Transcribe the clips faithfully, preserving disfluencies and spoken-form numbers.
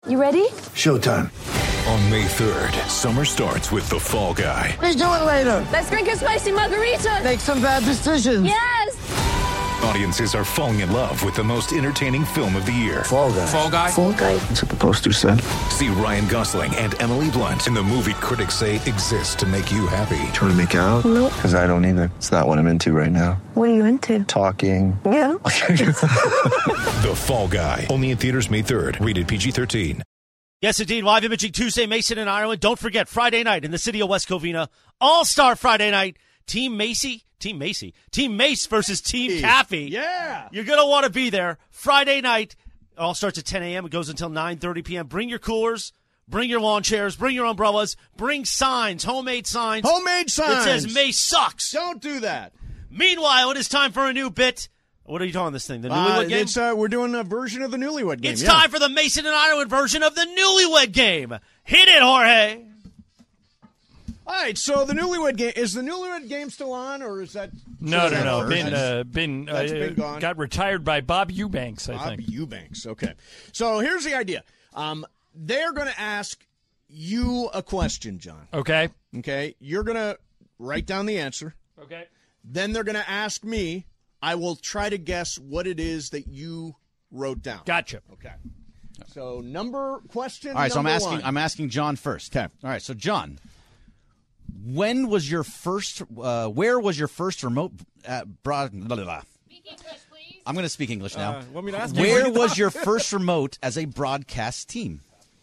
You ready? Showtime. On May third, summer starts with The Fall Guy. Let's do it later. Let's drink a spicy margarita. Make some bad decisions. Yes. Audiences are falling in love with the most entertaining film of the year. Fall Guy. Fall Guy? Fall Guy. That's what the poster said. See Ryan Gosling and Emily Blunt in the movie critics say exists to make you happy. Trying to make it out? Nope. Because I don't either. It's not what I'm into right now. What are you into? Talking. Yeah. The Fall Guy. Only in theaters May third. Rated P G thirteen. Yes, indeed. Live Imaging Tuesday, Mason and Ireland. Don't forget, Friday night in the city of West Covina. All-Star Friday night. Team Macy. Team Macy. Team Mace versus Team Caffey. Yeah. You're going to want to be there. Friday night. It all starts at ten a.m. It goes until nine thirty p.m. Bring your coolers. Bring your lawn chairs. Bring your umbrellas. Bring signs. Homemade signs. Homemade signs. It says Mace sucks. Don't do that. Meanwhile, it is time for a new bit. What are you calling this thing? The Newlywed Uh, Game? it's, uh, we're doing a version of the Newlywed Game. It's yeah. time for the Mason and Ireland version of the Newlywed Game. Hit it, Jorge. All right, so the Newlywed Game, is the Newlywed Game still on, or is that? No, no, no. That's- Been, uh, been, uh, that's been gone. got retired by Bob Eubanks, I Bob think. Eubanks, okay. So here's the idea. Um, they're going to ask you a question, John. Okay. Okay? You're going to write down the answer. Okay. Then they're going to ask me. I will try to guess what it is that you wrote down. Gotcha. Okay. So number question. All right, so I'm number asking. one. I'm asking John first. Okay. All right, so John, when was your first? Uh, where was your first remote? Uh, broad, blah, blah, blah. Speak English, please. I'm going to speak English now. Uh, want me to ask you where what you was thought? your first remote as a broadcast team?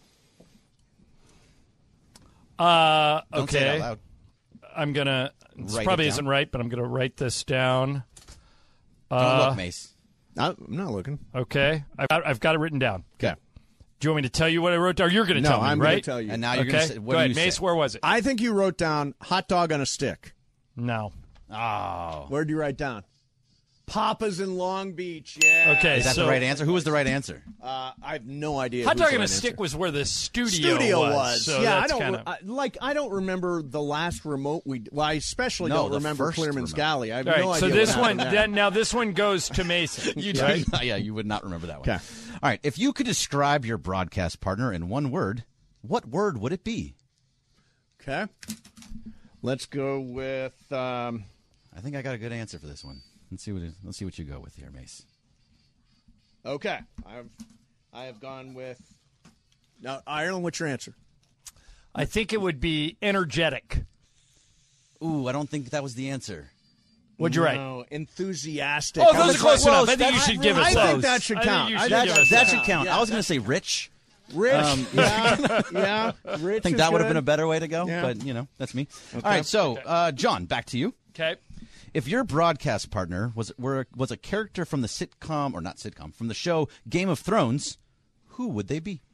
Uh, Don't say it out okay. loud. I'm going to, this Write it probably down. isn't right, but I'm going to write this down. Don't Uh, look, Mace. I'm not looking. Okay. I've got, I've got it written down. Okay. Do you want me to tell you what I wrote down? Or you're going to No, tell me, I'm going right? to tell you. And now you're Okay. going to say, what Go do ahead, you Mace, say? where was it? I think you wrote down hot dog on a stick. No. Oh. Where'd you write down? Papa's in Long Beach. Yeah. Okay. Is that so, the right answer? Who was the right answer? Uh, I have no idea. Hot who's dog the on a right stick answer. was where the studio, Studio was. was. So yeah, I that's don't kinda, I, like. I don't remember the last remote we. Well, I especially No, don't the remember first Clearman's remote. Galley. I have All right, no so idea. this what one, happened there. then now this one goes to Mason. You right? do, yeah, you would not remember that one. Okay. All right, if you could describe your broadcast partner in one word, what word would it be? Okay. Let's go with. Um, I think I got a good answer for this one. Let's see what it, let's see what you go with here, Mace. okay. I've I have gone with. Now, Ireland, what's your answer? I think it would be energetic. Ooh, I don't think that was the answer. What'd you write? No, enthusiastic. Oh, I those was are close like, enough. well, I think you that's should give really- us I those. think that should I think count. you I should think give That, us that that. should count. Yeah. I was going to say rich. Rich. Um, yeah. Yeah. Rich. I think is that would have good. been a better way to go, Yeah. but, you know, that's me. All right, so, uh, John, back to you. Okay. If your broadcast partner was were, was a character from the sitcom, or not sitcom, from the show Game of Thrones, who would they be?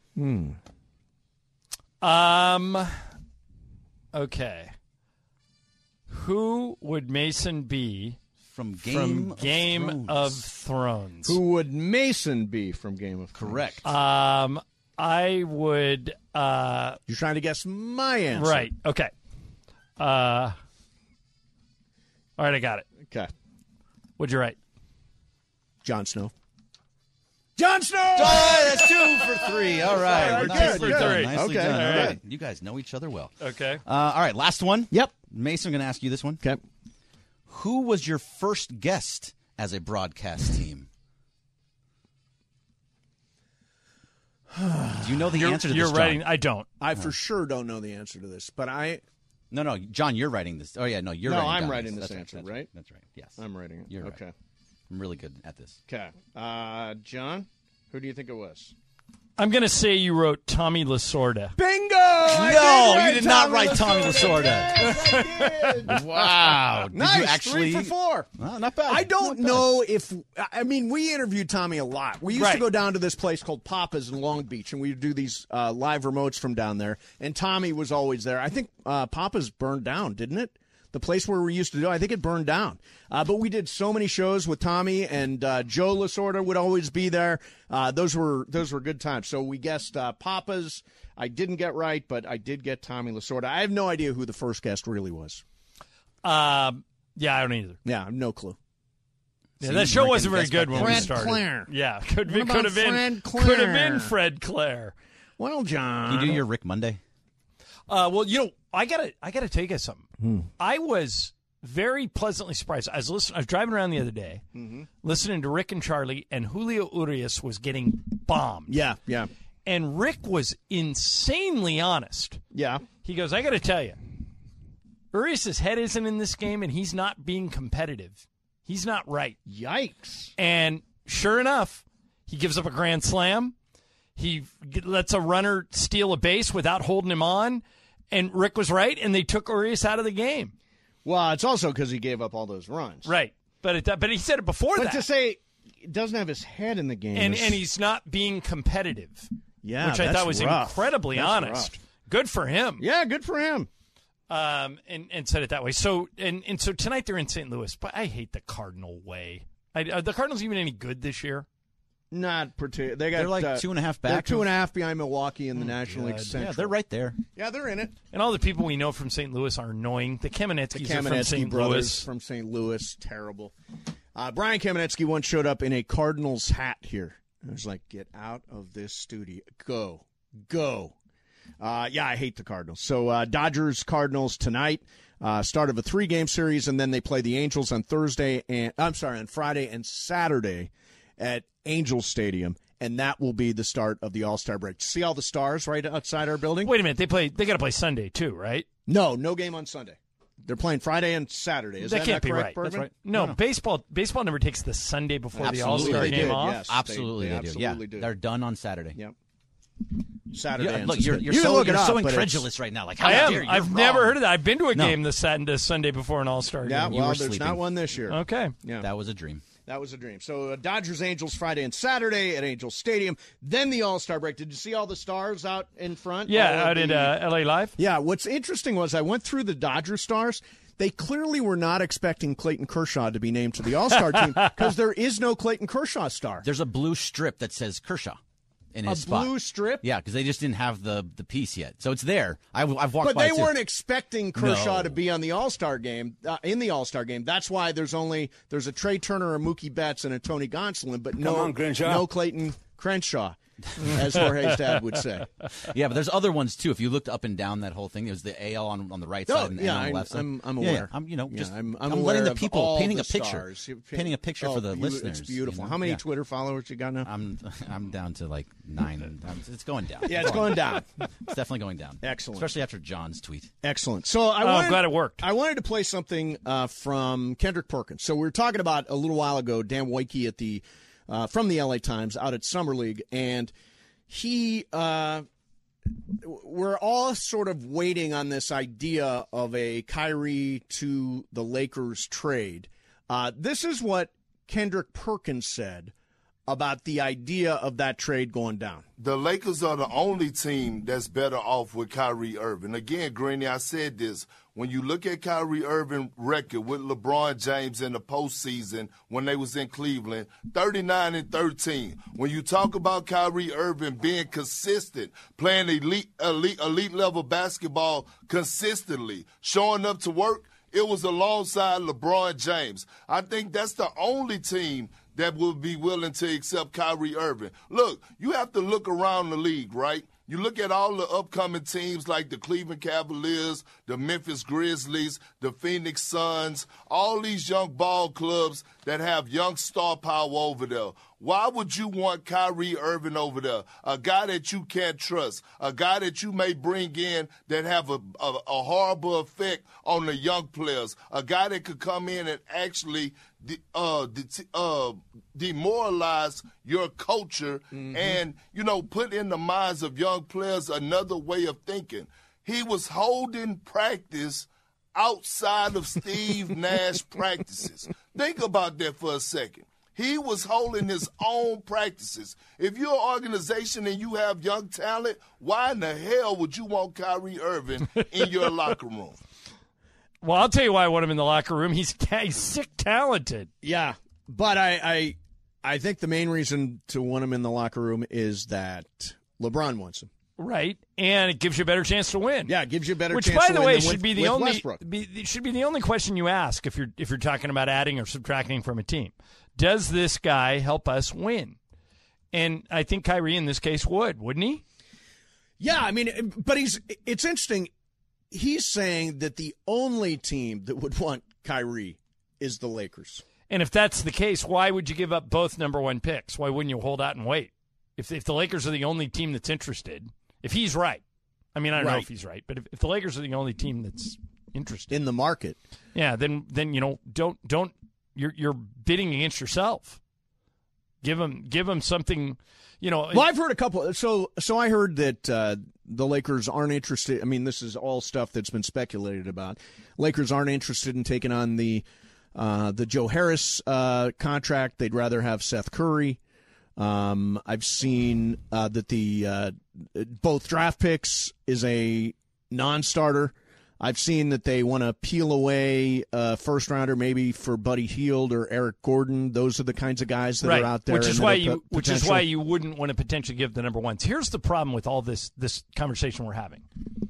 Um. Okay. Who would Mason be From Game, from of, Game Thrones. of Thrones? Who would Mason be from Game of Thrones? Correct. Um, I would. Uh, You're trying to guess my answer. right. Okay. Uh. All right, I got it. Okay. What'd you write? Jon Snow. Jon Snow! Oh, that's two for three. All right. All right, Nicely good, good. done. Nicely Okay, done. all All right. right. You guys know each other well. Okay. Uh, all right, last one. Yep. Mason, I'm going to ask you this one. Okay. Who was your first guest as a broadcast team? Do you know the You're, answer to you're this, writing. John? I don't. I for sure don't know the answer to this, but I No, no, John, you're writing this. Oh, yeah, no, you're No, writing I'm down writing this That's answer, that's right? That's right, yes. I'm writing it. You're right. okay. I'm really good at this. Okay. Uh, John, who do you think it was? I'm going to say you wrote Tommy Lasorda. Bingo! No, you did not write Tommy Lasorda. Yes, I did. Wow. Did Nice. you actually? Three for four. Well, not bad. I don't Not bad. know if I mean we interviewed Tommy a lot. We used Right. to go down to this place called Papa's in Long Beach, and we'd do these uh, live remotes from down there. And Tommy was always there. I think uh, Papa's burned down, didn't it? The place where we used to do, I think it burned down. Uh, but we did so many shows with Tommy, and uh, Joe Lasorda would always be there. Uh, those were those were good times. So we guessed uh, Papa's. I didn't get right, but I did get Tommy Lasorda. I have no idea who the first guest really was. Um, yeah, I don't either. Yeah, I have no clue. Yeah, So that you show weren't wasn't gonna very guess good back when then. we Fred started. Claire. Yeah, could What be about could have been Fred could have Claire? been Fred Claire. Well, John. Can you do your Rick Monday? Uh, well, you know, I gotta, I gotta tell you guys something. Hmm. I was very pleasantly surprised. I was listening. I was driving around the other day, mm-hmm. listening to Rick and Charlie, and Julio Urias was getting bombed. Yeah, yeah, and Rick was insanely honest. yeah. He goes, "I got to tell you, Urias' head isn't in this game, and he's not being competitive. He's not right." Yikes! And sure enough, he gives up a grand slam. He lets a runner steal a base without holding him on, and Rick was right, and they took Urias out of the game. Well, it's also because he gave up all those runs. Right. But it, but he said it before But that. to say he doesn't have his head in the game. and, is- and he's not being competitive. Yeah, which I that's thought was rough. incredibly That's honest. rough. Good for him. Yeah, good for him. Um, and, and said it that way. So and, and so tonight they're in Saint Louis, but I hate the Cardinal way. I, are the Cardinals even any good this year? Not particular. They got They're like uh, two and a half They're back. two and a half behind Milwaukee in the Oh, National League God. Central. Yeah, they're right there. Yeah, they're in it. And all the people we know from Saint Louis are annoying. The Kamenetskis The are from Kamenetsky Saint brothers Louis. from Saint Louis, terrible. Uh, Brian Kamenetsky once showed up in a Cardinals hat here. I was like, "Get out of this studio, go, go." Uh, yeah, I hate the Cardinals. So uh, Dodgers Cardinals tonight. Uh, start of a three-game series, and then they play the Angels on Thursday and I'm sorry, on Friday and Saturday at Angels Stadium, and that will be the start of the All-Star break. See all the stars right outside our building? Wait a minute. They play. They got to play Sunday too, right? No, no game on Sunday. They're playing Friday and Saturday. Is that that, can't not be correct, right. Bergman? That's right. No, No, no. baseball. Baseball never takes the Sunday before Absolutely the All Star they game did, off. yes. Absolutely, they- they, they do. Yeah, absolutely do. they're done on Saturday. Yep. Saturday. Yeah, and look, you're, Sunday. you're You can so, look it you're up, so but it's- incredulous right now. Like, how I am. dare you? I've You're never wrong. heard of that. I've been to a No. game this Sunday, Sunday before an All Star Yeah, game. You well, were there's sleeping. not one this year. Okay. Yeah, That was a dream. that was a dream. So uh, Dodgers Angels Friday and Saturday at Angels Stadium. Then the All Star break. Did you see all the stars out in front? All Yeah, of out at the- uh, L A Live. Yeah, what's interesting was I went through the Dodger stars. They clearly were not expecting Clayton Kershaw to be named to the All Star team because there is no Clayton Kershaw star. There's a blue strip that says Kershaw in A his spot. blue strip. Yeah, because they just didn't have the the piece yet, so it's there. I've, I've walked But by they it, too. weren't expecting Kershaw No. to be on the All Star game, uh, in the All Star game. That's why there's only there's a Trey Turner, a Mookie Betts, and a Tony Gonsolin, but no, on, Crenshaw. no Clayton Crenshaw, as Jorge's dad would say. Yeah, but there's other ones too. If you looked up and down that whole thing, it was the A L on, on the right No, side and yeah, N on the I'm- left side. I'm- I'm Yeah, aware. yeah, I'm you know Yeah, just I'm- I'm letting aware the of people all painting the a picture, stars. You're paint- painting a picture Oh, for the you- listeners. It's beautiful. you know? How many Yeah. Twitter followers you got now? I'm I'm down to like nine. I'm- It's going down. yeah, it's going down. It's definitely going down. Excellent. Especially after John's tweet. Excellent. So I Oh, wanted, I'm glad it worked. I wanted to play something uh, from Kendrick Perkins. So we were talking about a little while ago Dan Woike at the uh, from the L A Times out at Summer League, and he uh, we're all sort of waiting on this idea of a Kyrie to the Lakers trade. Uh, this is what Kendrick Perkins said about the idea of that trade going down. The Lakers are the only team that's better off with Kyrie Irving. Again, Greeny, I said this. When you look at Kyrie Irving's record with LeBron James in the postseason when they was in Cleveland, thirty-nine and thirteen. When you talk about Kyrie Irving being consistent, playing elite, elite, elite level basketball consistently, showing up to work, it was alongside LeBron James. I think that's the only team that will be willing to accept Kyrie Irving. Look, you have to look around the league, right? You look at all the upcoming teams like the Cleveland Cavaliers, the Memphis Grizzlies, the Phoenix Suns, all these young ball clubs that have young star power over there. Why would you want Kyrie Irving over there? A guy that you can't trust, a guy that you may bring in that have a, a, a horrible effect on the young players, a guy that could come in and actually de- uh, de- uh, demoralize your culture mm-hmm. and, you know, put in the minds of young players another way of thinking. He was holding practice outside of Steve Nash practices. Think about that for a second. He was holding his own practices. If you're an organization and you have young talent, why in the hell would you want Kyrie Irving in your locker room? Well, I'll tell you why I want him in the locker room. He's, he's sick talented. Yeah, but I, I I think the main reason to want him in the locker room is that LeBron wants him. Right, and it gives you a better chance to win. Yeah, it gives you a better Which, chance by to the win way, than should with, be the with only Westbrook. be, it should be the only question you ask if you're if you're talking about adding or subtracting from a team. Does this guy help us win? And I think Kyrie in this case would, wouldn't he? Yeah, I mean, but he's. It's interesting. He's saying that the only team that would want Kyrie is the Lakers. And if that's the case, why would you give up both number one picks? Why wouldn't you hold out and wait? If if the Lakers are the only team that's interested, if he's right, I mean, I don't Right. know if he's right, but if, if the Lakers are the only team that's interested in the market, yeah, then then you know don't don't you're you're bidding against yourself. Give them give them something, you know. Well, I've heard a couple. So so I heard that uh, the Lakers aren't interested. I mean, this is all stuff that's been speculated about. Lakers aren't interested in taking on the uh, the Joe Harris uh, contract. They'd rather have Seth Curry. Um, I've seen uh, that the uh, both draft picks is a non-starter. I've seen that they want to peel away a first rounder, maybe for Buddy Hield or Eric Gordon. Those are the kinds of guys that right. are out there, which is and why that are you p- which is potential. why you wouldn't want to potentially give the number ones. Here's the problem with all this this conversation we're having.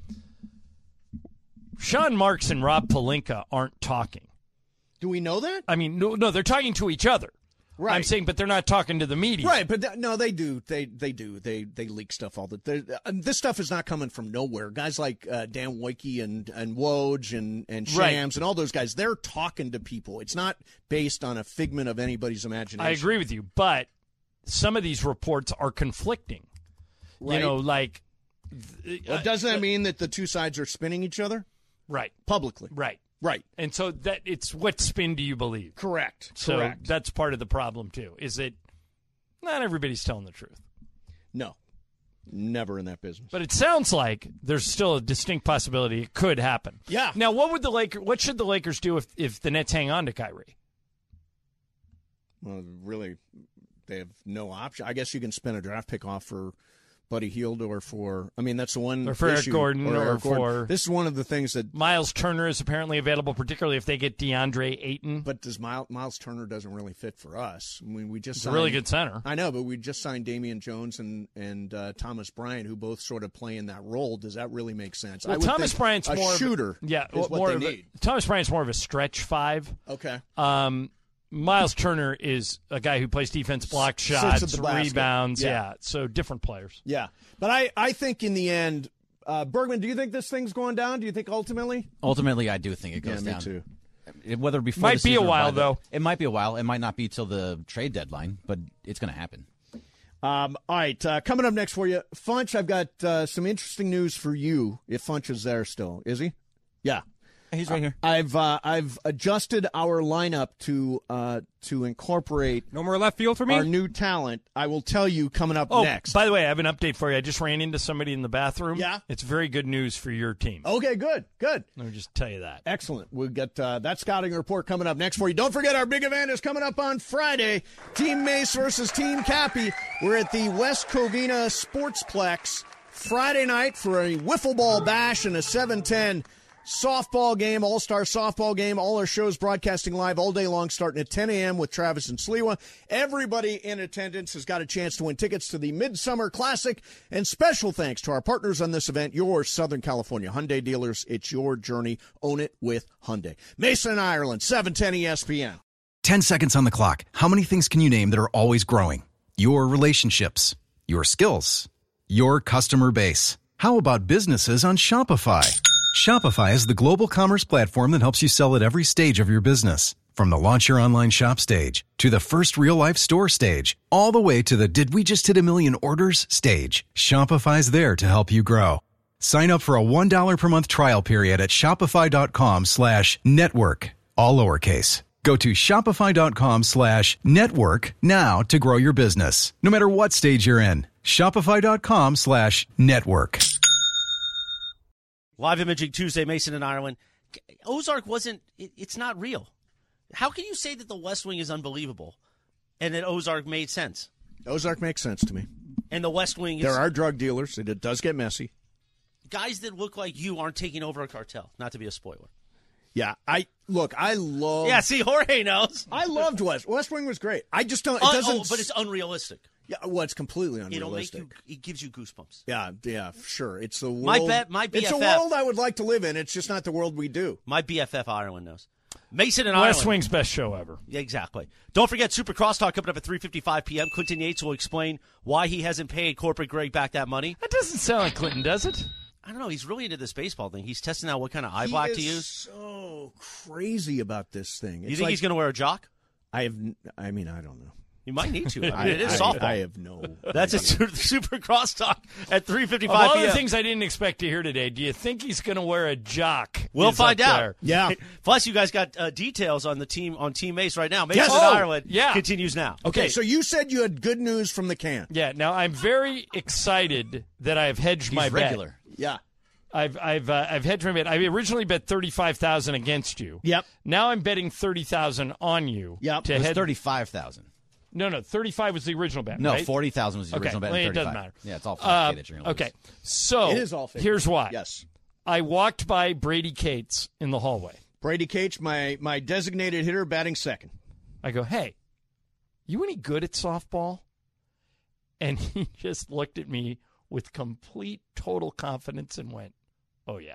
Sean Marks and Rob Pelinka aren't talking. Do we know that? I mean, no, no, they're talking to each other. Right. I'm saying, but they're not talking to the media. Right, but th- no, they do. They they do. They they leak stuff all the. they- Uh, this stuff is not coming from nowhere. Guys like uh, Dan Wojcicki and and Woj and and Shams Right. and all those guys, they're talking to people. It's not based on a figment of anybody's imagination. I agree with you, but some of these reports are conflicting. Right. You know, like. Well, doesn't that mean that the two sides are spinning each other? Right. Publicly. Right. Right. And so that it's what spin do you believe? Correct. So Correct. that's part of the problem too. Is that not everybody's telling the truth. No. Never in that business. But it sounds like there's still a distinct possibility it could happen. Yeah. Now, what would the Lakers? What should the Lakers do if if the Nets hang on to Kyrie? Well, really, they have no option. I guess you can spin a draft pick off for Buddy Hield or for, I mean, that's the one Or for Eric issue. Gordon or Eric Gordon. for- This is one of the things that, Miles Turner is apparently available, particularly if they get DeAndre Ayton. but does Miles, Miles Turner doesn't really fit for us. I mean, we just He's a signed, really good center. I know, but we just signed Damian Jones and and uh, Thomas Bryant, who both sort of play in that role. Does that really make sense? I Well, would Thomas think Bryant's a more shooter. Of, yeah, is what more they of need. A, Thomas Bryant's more of a stretch five. Okay. Um, Miles Turner is a guy who plays defense, blocks Sits shots, at the basket. rebounds. Yeah. Yeah. so different players. Yeah, but I, I think in the end, uh, Bergman, do you think this thing's going down? Do you think ultimately? Ultimately, I do think it Yeah, goes me down. too. It- Whether before Might the be a season or while, by the- though. It might be a while. It might not be till the trade deadline, but it's going to happen. Um, all right, uh, coming up next for you, Funch, I've got uh, some interesting news for you, if Funch is there still. Is he? Yeah. He's right here. I've uh, I've adjusted our lineup to uh, to incorporate No more left field for me? our new talent. I will tell you coming up Oh, next. by the way, I have an update for you. I just ran into somebody in the bathroom. Yeah? It's very good news for your team. Okay, good, good. Let me just tell you that. Excellent. We'll get uh, that scouting report coming up next for you. Don't forget our big event is coming up on Friday. Team Mace versus Team Cappy. We're at the West Covina Sportsplex Friday night for a wiffle ball bash and a seven ten softball game, all-star softball game. All our shows broadcasting live all day long starting at ten a.m. with Travis and Sliwa. Everybody in attendance has got a chance to win tickets to the Midsummer Classic. And special thanks to our partners on this event, your Southern California Hyundai dealers. It's your journey. Own it with Hyundai. Mason, Ireland, seven ten E S P N. Ten seconds on the clock. How many things can you name that are always growing? Your relationships, your skills, your customer base. How about businesses on Shopify? Shopify is the global commerce platform that helps you sell at every stage of your business. From the launch your online shop stage to the first real life store stage, all the way to the did we just hit a million orders stage. Shopify's there to help you grow. Sign up for a one dollar per month trial period at shopify.com slash network, all lowercase. Go to shopify.com slash network now to grow your business, no matter what stage you're in. Shopify.com slash network. Live Imaging Tuesday, Mason and Ireland. Ozark wasn't, it, it's not real. How can you say that the West Wing is unbelievable and that Ozark made sense? Ozark makes sense to me. And the West Wing is. There are drug dealers. It does get messy. Guys that look like you aren't taking over a cartel. Not to be a spoiler. Yeah, I look. I love. Yeah, see, Jorge knows. I loved West. West Wing was great. I just don't. It Uh, doesn't. oh, but it's unrealistic. Yeah, well, it's completely It'll make unrealistic. you. It gives you goosebumps. Yeah, yeah, sure. It's the world. My bet- my It's a B F F world I would like to live in. It's just not the world we do. My B F F Ireland knows. Mason and West Ireland. Wing's best show ever. Yeah, exactly. Don't forget Super Crosstalk coming up at three fifty-five p.m. Clinton Yates will explain why he hasn't paid corporate Greg back that money. That doesn't sound like Clinton, does it? I don't know. He's really into this baseball thing. He's testing out what kind of eye He black is to use. so crazy about this thing. You It's think like- he's going to wear a jock? I have. n- I mean, I don't know. You might need to. I I, mean, it is I- softball. I have no. That's a idea. su- Super Crosstalk at three Of fifty-five all p.m. the things I didn't expect to hear today, do you think he's going to wear a jock? We'll is find up out. there? Yeah. Plus, you guys got uh, details on the team on Team Mace right now. Mace Yes. in Oh, Ireland yeah. continues now. Okay, so you said you had good news from the can. Yeah. Now I'm very excited that I have hedged He's my regular. bet. Yeah. I've I've uh, I've hedged my bet. I originally bet thirty-five thousand against you. Yep. Now I'm betting thirty thousand on you. Yep. To It was head thirty-five thousand. No, no, thirty-five was the original bet. No, right? forty thousand was the Okay, original bet. well, and it doesn't thirty-five. matter. Yeah, it's all Uh, fake. You're gonna lose. okay, so It is all fake. here's why. Yes. I walked by Brady Cates in the hallway. Brady Cates, my my designated hitter, batting second. I go, hey, you any good at softball? And he just looked at me with complete, total confidence and went, oh, yeah.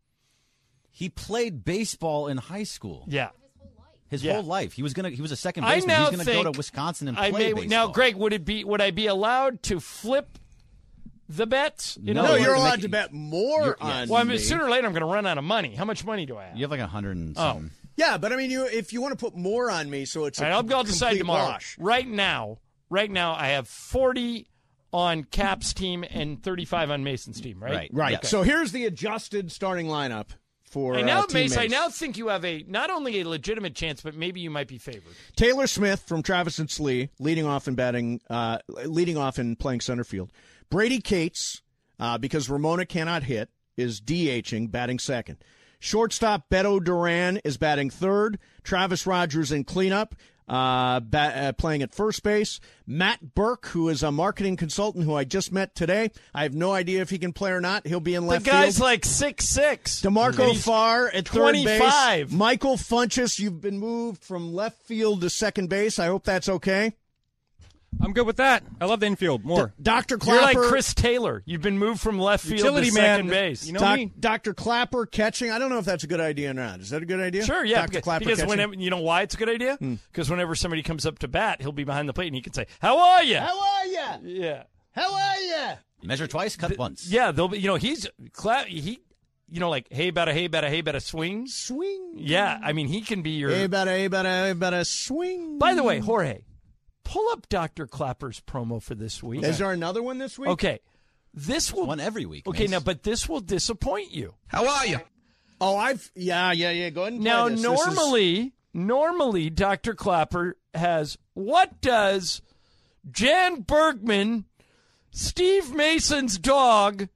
He played baseball in high school. Yeah. His Yeah. whole life. He was gonna. He was a second I baseman. now He's gonna think go to Wisconsin and I play may, baseball. Now, Greg, would it be would I be allowed to flip the bets? You No, know, No, you're you're gonna allowed make- to bet more you're- yeah. on well, I mean, me. sooner or later, I'm going to run out of money. How much money do I have? You have like a hundred and Oh. something. Yeah, but I mean, you if you want to put more on me, so it's All a right, I'll, com- I'll decide complete tomorrow. wash. Right now, right now, I have forty on Cap's team and thirty-five on Mason's team. Right. Right. Right. Okay. So here's the adjusted starting lineup for I now, uh, Team Mace, I Mace. now think you have a not only a legitimate chance, but maybe you might be favored. Taylor Smith from Travis and Slee, leading off in batting, uh, leading off in playing center field. Brady Cates, uh, because Ramona cannot hit, is DHing, batting second. Shortstop Beto Duran is batting third. Travis Rogers in cleanup, uh, bat, uh, playing at first base. Matt Burke, who is a marketing consultant who I just met today. I have no idea if he can play or not. He'll be in The left guy's field. like six six. DeMarco Farr at third base. twenty-five. Michael Funchess, you've been moved from left field to second base. I hope that's okay. I'm good with that. I love the infield more. Doctor Clapper. You're like Chris Taylor. You've been moved from left field Utility to man. second base. You know Doc- me. Doctor Clapper catching. I don't know if that's a good idea or not. Is that a good idea? Sure, yeah. Doctor Because, Clapper because catching. whenever you know why it's a good idea, Hmm. because whenever somebody comes up to bat, he'll be behind the plate and he can say, "How are you?" How are you? Yeah, How are you? Measure twice, cut once. yeah. They'll be. You know, he's Cla- he. You know, like hey, better, hey, better, hey, better, swing. Swing. Yeah, I mean, he can be your. Hey, better, hey, better, hey, better swing. By the way, Jorge, pull up Doctor Clapper's promo for this week. Is there another one this week? Okay, this will One every week. Okay, Mace. now, but this will disappoint you. How are you? Oh, I've. Yeah, yeah, yeah. Go ahead and play Now, this. This is- normally, normally, Doctor Clapper has what does Jan Bergman, Steve Mason's dog,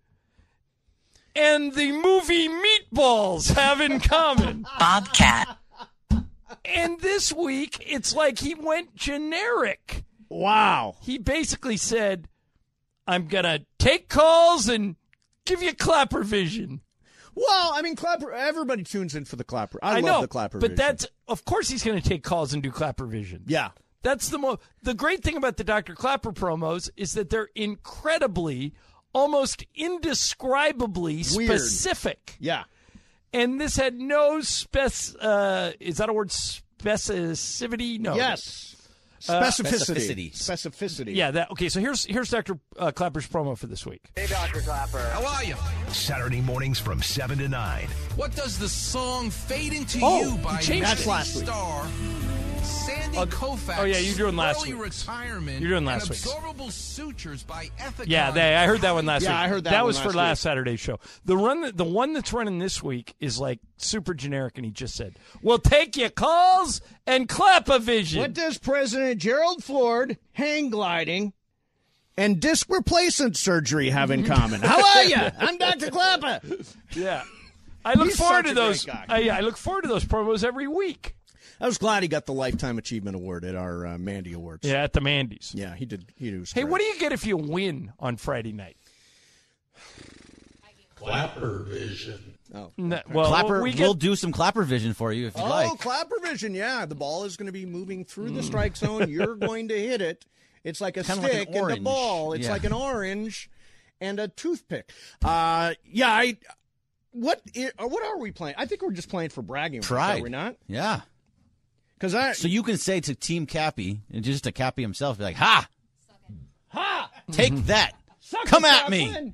and the movie Meatballs have in common? Bobcat. And this week, it's like he went generic. Wow. He basically said, I'm going to take calls and give you Clapper vision. Well, I mean, Clapper. Everybody tunes in for the Clapper. I, I love know, the Clapper. but vision. that's, of course he's going to take calls and do Clapper vision. yeah. That's the mo- the great thing about the Doctor Clapper promos is that they're incredibly, almost indescribably Weird. specific. Yeah. And this had no spec. Uh, is that a word? Specificity? No. Yes. Uh, Specificity. specificity. Specificity. Yeah. That. Okay. So here's here's Doctor Uh, Clapper's promo for this week. Hey, Doctor Clapper. How are you? Saturday mornings from seven to nine. What does the song Fade Into Oh, You you by changed That's it. last week. star Sandy Oh, Koufax? oh, yeah, you're doing last Early week's. retirement. You're doing last and week's. Absorbable Sutures by Ethicon. Yeah, they, I heard that one last Yeah, week. I heard that one was last for week. last Saturday's show. The run, that, the one that's running this week is like super generic, and he just said, "We'll take your calls and clap a vision." What does President Gerald Ford, hang gliding, and disc replacement surgery have in common? How are you? I'm Doctor Clapper. Yeah, I look He's forward such to a those. great guy. I, yeah, I look forward to those promos every week. I was glad he got the Lifetime Achievement Award at our uh, Mandy Awards. Yeah, at the Mandy's. Yeah, he did. He was Hey, great. what do you get if you win on Friday night? Clapper vision. Oh, No, well, Clapper, we we get, will do some Clapper vision for you if you'd oh like. Clapper vision. Yeah, the ball is going to be moving through the strike zone. You're going to hit it. It's like a Kinda like an stick and a orange. ball. It's Yeah. like an orange and a toothpick. Uh, yeah, I what i- what are we playing? I think we're just playing for bragging rights, Pride. are we not? Yeah. Because I So you can say to Team Cappy, and just to Cappy himself, be like, "Ha, ha, take that, Suck come it, at me." Kaplan.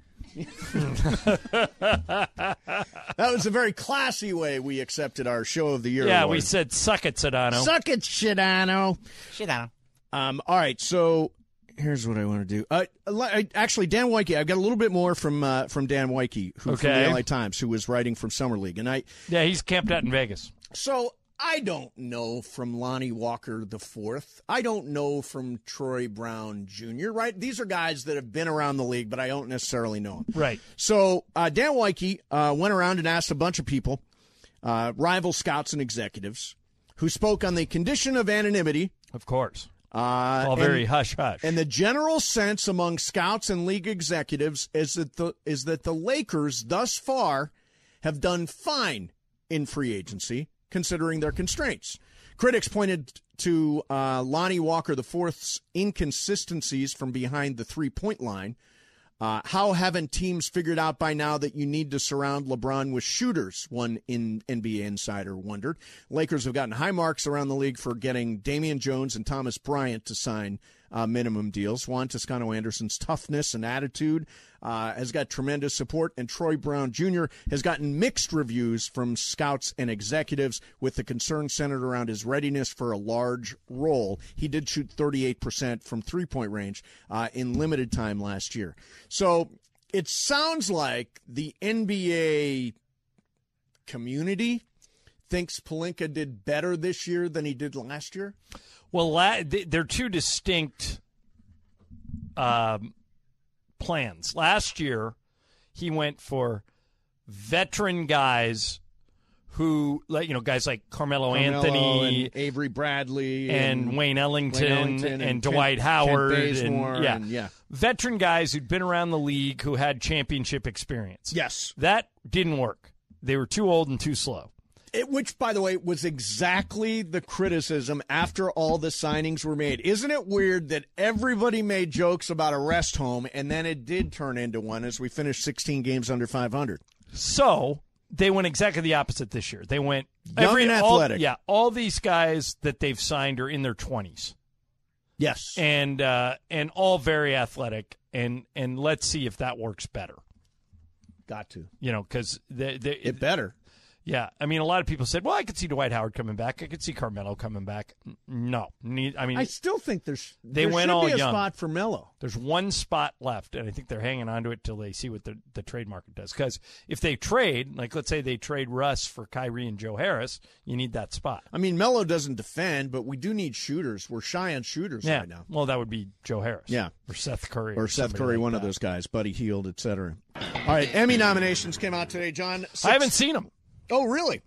That was a very classy way we accepted our Show of the Year Yeah, award. we said, suck it, Sedano. Suck it, Shidano. Shidano. Um, all right, so here's what I want to do. Uh, I, actually, Dan Wyke, I've got a little bit more from uh, from Dan Wyke, who from Okay. the L A Times, who was writing from Summer League, and I. Yeah, he's camped out in Vegas. So I don't know from Lonnie Walker the fourth. I don't know from Troy Brown Junior Right? These are guys that have been around the league, but I don't necessarily know them. Right. So uh, Dan Wyke uh, went around and asked a bunch of people, uh, rival scouts and executives, who spoke on the condition of anonymity. Of course. Uh, All very hush hush. And the general sense among scouts and league executives is that the is that the Lakers thus far have done fine in free agency, considering their constraints. Critics pointed to uh, Lonnie Walker the fourth's inconsistencies from behind the three-point line. Uh, how haven't teams figured out by now that you need to surround LeBron with shooters? One in N B A insider wondered. Lakers have gotten high marks around the league for getting Damian Jones and Thomas Bryant to sign uh, minimum deals. Juan Toscano-Anderson's toughness and attitude uh, has got tremendous support, and Troy Brown Junior has gotten mixed reviews from scouts and executives, with the concern centered around his readiness for a large role. He did shoot thirty-eight percent from three-point range uh, in limited time last year. So it sounds like the N B A community thinks Pelinka did better this year than he did last year. Well, la- they're two distinct um, plans. Last year, he went for veteran guys who, like, you know, guys like Carmelo, Carmelo Anthony, and Avery Bradley, and, and Wayne Ellington, Wayne Ellington and, and Dwight Kent- Howard, Kent Bazemore and, yeah. and- yeah. veteran guys who'd been around the league who had championship experience. Yes, that didn't work. They were too old and too slow. It, which, by the way, was exactly the criticism after all the signings were made. Isn't it weird that everybody made jokes about a rest home, and then it did turn into one as we finished sixteen games under five hundred? So they went exactly the opposite this year. They went Young every, and all- athletic. yeah, all these guys that they've signed are in their twenties. Yes, and uh, and all very athletic. And and let's see if that works better. Got to, you know, because they, they, it better. Yeah, I mean, a lot of people said, "Well, I could see Dwight Howard coming back. I could see Carmelo coming back." N- No, Ne- I mean, I still think there's they there went should all be a young. spot for Melo. There's one spot left, and I think they're hanging on to it till they see what the the trade market does. Because if they trade, like let's say they trade Russ for Kyrie and Joe Harris, you need that spot. I mean, Melo doesn't defend, but we do need shooters. We're shy on shooters Yeah, right now. well, that would be Joe Harris. Yeah, or Seth Curry, or Seth somebody Curry, like one that. of those guys, Buddy Hield, et cetera. All right, Emmy nominations came out today, John. Six- I haven't seen them. Oh, really?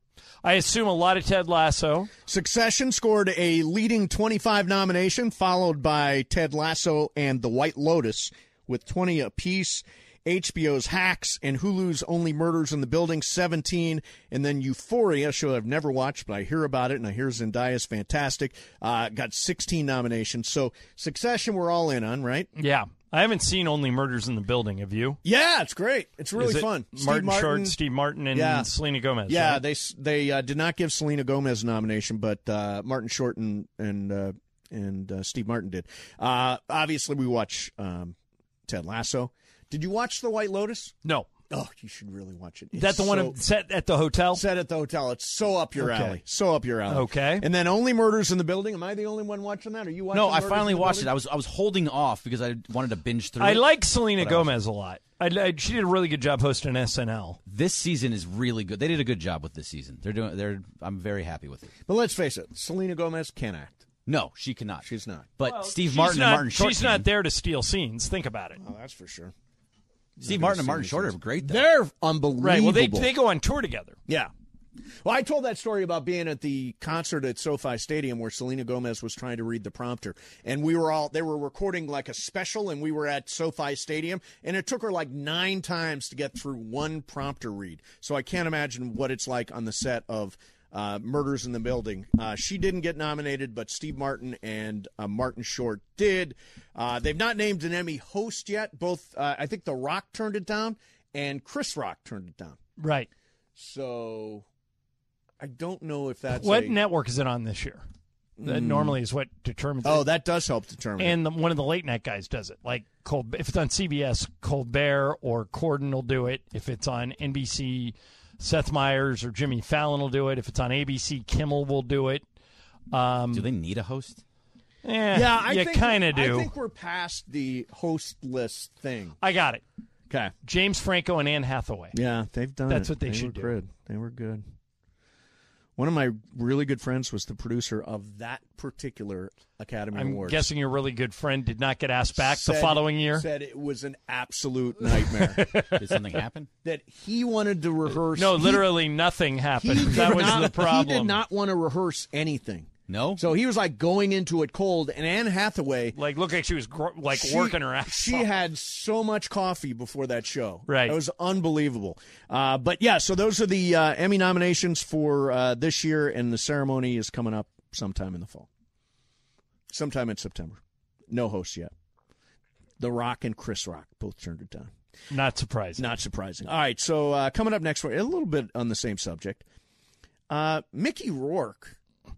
I assume a lot of Ted Lasso. Succession scored a leading twenty-five nomination, followed by Ted Lasso and The White Lotus with twenty apiece. H B O's Hacks and Hulu's Only Murders in the Building, seventeen. And then Euphoria, a show I've never watched, but I hear about it, and I hear Zendaya's fantastic, uh, got sixteen nominations. So Succession we're all in on, right? Yeah. I haven't seen Only Murders in the Building. Have you? Yeah, it's great. It's really Is it fun. Steve Martin, Martin, Short, Steve Martin, and Yeah. Selena Gomez. Yeah, right? they they uh, did not give Selena Gomez a nomination, but uh, Martin Short and and, uh, and uh, Steve Martin did. Uh, obviously, we watch um, Ted Lasso. Did you watch The White Lotus? No. Oh, you should really watch it. Is that the one so, set at the hotel? set at the hotel. It's so up your Okay. alley. So up your alley. Okay. And then Only Murders in the Building. Am I the only one watching that? Are you watching? No, I Murders finally in the watched it. Building? I was I was holding off because I wanted to binge through I it. like Selena But I was- Gomez a lot. I, I, she did a really good job hosting S N L. This season is really good. They did a good job with this season. They're doing. They're. I'm very happy with it. But let's face it, Selena Gomez can act. No, she cannot. She's not. But Well, Steve she's Martin not, and Martin Short. She's can. not there to steal scenes. Think about it. Oh, that's for sure. Steve Not Martin and gonna Martin see Short these are great. Though. They're unbelievable. Right. Well, they they go on tour together. Yeah. Well, I told that story about being at the concert at SoFi Stadium where Selena Gomez was trying to read the prompter. And we were all, they were recording like a special, and we were at SoFi Stadium, and it took her like nine times to get through one prompter read. So I can't imagine what it's like on the set of uh, Murders in the Building. Uh, she didn't get nominated, but Steve Martin and uh, Martin Short did. Uh, they've not named an Emmy host yet. Both, uh, I think The Rock turned it down, and Chris Rock turned it down. Right. So I don't know if that's what a, network is it on this year? That Mm. normally is what determines Oh, it. that does help determine. And the, one of the late night guys does it. Like Col- if it's on C B S, Colbert or Corden will do it. If it's on N B C, Seth Meyers or Jimmy Fallon will do it. If it's on A B C, Kimmel will do it. Um, do they need a host? Eh, yeah, I you think kind of do. I think we're past the host list thing. I got it. Okay. James Franco and Anne Hathaway. Yeah, they've done That's it. what they, they should were do. Good. They were good. One of my really good friends was the producer of that particular Academy I'm Awards. guessing your really good friend did not get asked back Said- the following year. Said it was an absolute nightmare. Did something happen? That he wanted to rehearse. No, he- literally nothing he happened. did That was not- the problem. He did not want to rehearse anything. No? So he was like going into it cold, and Anne Hathaway, Like, looked like she was gr- like she- working her ass She off. had so much coffee before that show. Right. It was unbelievable. Uh, but yeah, so those are the uh, Emmy nominations for uh, this year, and the ceremony is coming up sometime in the fall. Sometime in September. No host yet. The Rock and Chris Rock both turned it down. Not surprising. Not surprising. All right, so uh, coming up next, a little bit on the same subject. Uh, Mickey Rourke.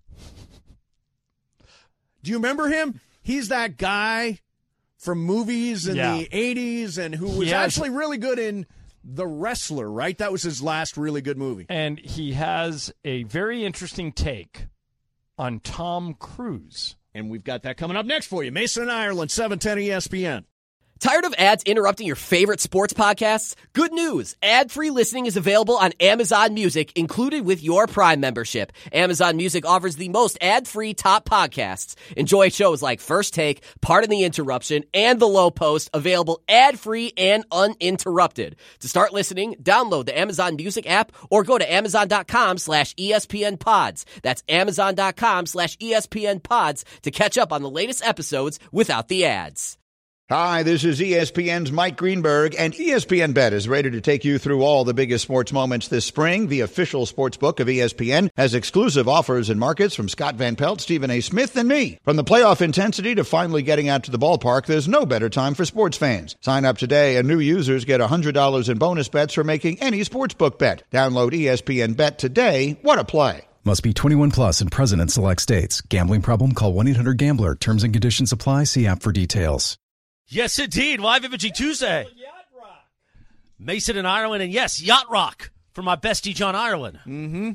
Do you remember him? He's that guy from movies in Yeah. the eighties and who was He has- actually really good in The Wrestler, right? That was his last really good movie. And he has a very interesting take on Tom Cruise. And we've got that coming up next for you. Mason, Ireland, seven ten E S P N. Tired of ads interrupting your favorite sports podcasts? Good news. Ad-free listening is available on Amazon Music, included with your Prime membership. Amazon Music offers the most ad-free top podcasts. Enjoy shows like First Take, Pardon the Interruption, and The Low Post, available ad-free and uninterrupted. To start listening, download the Amazon Music app or go to amazon.com slash ESPN pods. That's amazon.com slash ESPN pods to catch up on the latest episodes without the ads. Hi, this is E S P N's Mike Greenberg, and E S P N Bet is ready to take you through all the biggest sports moments this spring. The official sports book of E S P N has exclusive offers and markets from Scott Van Pelt, Stephen A. Smith, and me. From the playoff intensity to finally getting out to the ballpark, there's no better time for sports fans. Sign up today, and new users get one hundred dollars in bonus bets for making any sportsbook bet. Download E S P N Bet today. What a play. Must be twenty-one plus and present in select states. Gambling problem? Call one eight hundred gambler. Terms and conditions apply. See app for details. Yes, indeed. Live Imaging Tuesday. Mason and Ireland, and yes, Yacht Rock for my bestie, John Ireland. Mm-hmm.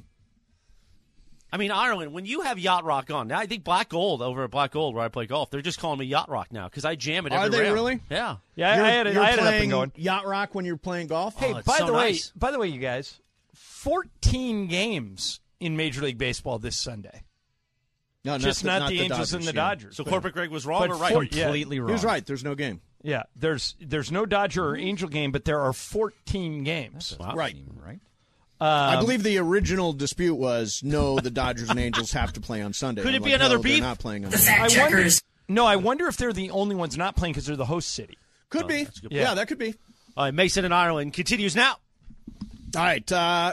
I mean, Ireland, when you have Yacht Rock on, now I think Black Gold over at Black Gold where I play golf, they're just calling me Yacht Rock now because I jam it every Are they round. really? Yeah. Yeah, You're, I had it, you're I had it up playing and going. Yacht Rock when you're playing golf? Hey, Oh, it's by so the nice. way, by the way, you guys, fourteen games in Major League Baseball this Sunday. No, Just not, not, the, Angels Dodgers, and the yeah. Dodgers. So But- Corporate Greg was wrong but or right? for- yeah. Completely wrong. He was right. There's no game. Yeah, there's there's no Dodger or Angel game, but there are fourteen games. Wow. Right. Right. I Um, believe the original dispute was, no, the Dodgers and Angels have to play on Sunday. Could I'm it be like, another no, they're beef? not playing on The Sunday. fact I wonder, checkers. no, I wonder if they're the only ones not playing because they're the host city. Could Oh, be. that's a good Yeah. point. that could be. All right, Mason and Ireland continues now. All right. Uh,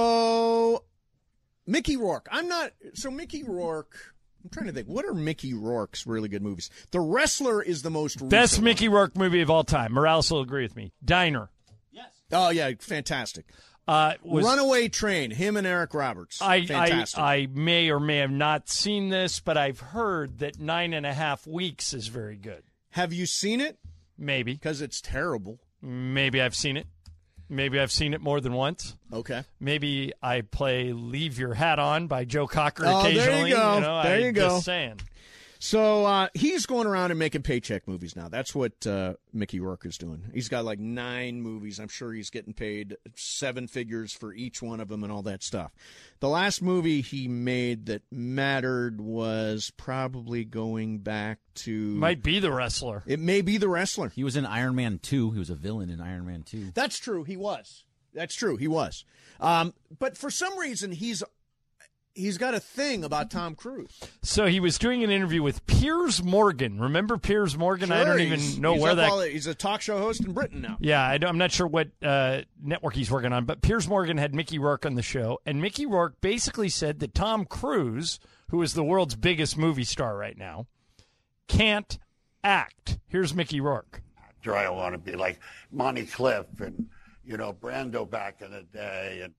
so, Mickey Rourke. I'm not. So, Mickey Rourke. I'm trying to think. What are Mickey Rourke's really good movies? The Wrestler is the most recent Best one. Mickey Rourke movie of all time. Morales will agree with me. Diner. Oh, yeah. Fantastic. Uh, was, Runaway Train. Him and Eric Roberts. I, I Fantastic. I may or may have not seen this, but I've heard that Nine and a Half Weeks is very good. Have you seen it? Maybe. Because it's terrible. Maybe I've seen it. Maybe I've seen it more than once. Okay. Maybe I play Leave Your Hat On by Joe Cocker Oh, there you occasionally. go. know, There I'm you go. Just saying. So uh, he's going around and making paycheck movies now. That's what uh, Mickey Rourke is doing. He's got like nine movies. I'm sure he's getting paid seven figures for each one of them and all that stuff. The last movie he made that mattered was probably going back to... Might be The Wrestler. It may be The Wrestler. He was in Iron Man two. He was a villain in Iron Man two. That's true. He was. That's true. He was. Um, but for some reason, he's he's got a thing about Tom Cruise. So he was doing an interview with Piers Morgan. Remember Piers Morgan? I Sure, don't he's- even know he's where up that. all- he's a talk show host in Britain now. Yeah, I don't- I'm not sure what uh, network he's working on, but Piers Morgan had Mickey Rourke on the show, and Mickey Rourke basically said that Tom Cruise, who is the world's biggest movie star right now, can't act. Here's Mickey Rourke. Sure, I want to be like Monty Cliff and you know, Brando back in the day. And